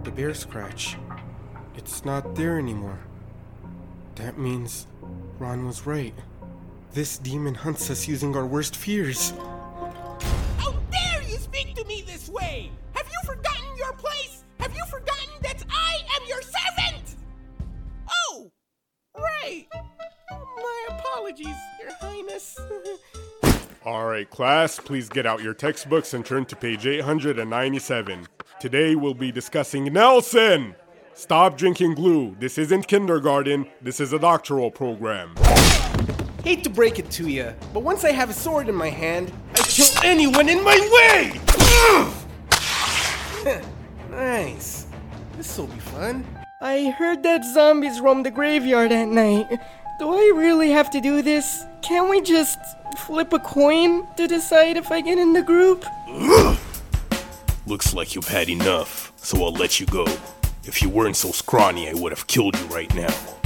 the bear scratch. It's not there anymore. That means Ron was right. This demon hunts us using our worst fears. How dare you speak to me this way? Have you forgotten your place? Have you forgotten that I am your servant? Oh, right. My apologies, Your Highness. Alright, class, please get out your textbooks and turn to page 897. Today we'll be discussing Nelson! Stop drinking glue. This isn't kindergarten. This is a doctoral program. Hate to break it to you, but once I have a sword in my hand, I kill anyone in my way! Nice. This'll be fun. I heard that zombies roam the graveyard at night. Do I really have to do this? Can't we just flip a coin to decide if I get in the group? Looks like you've had enough, so I'll let you go. If you weren't so scrawny, I would have killed you right now.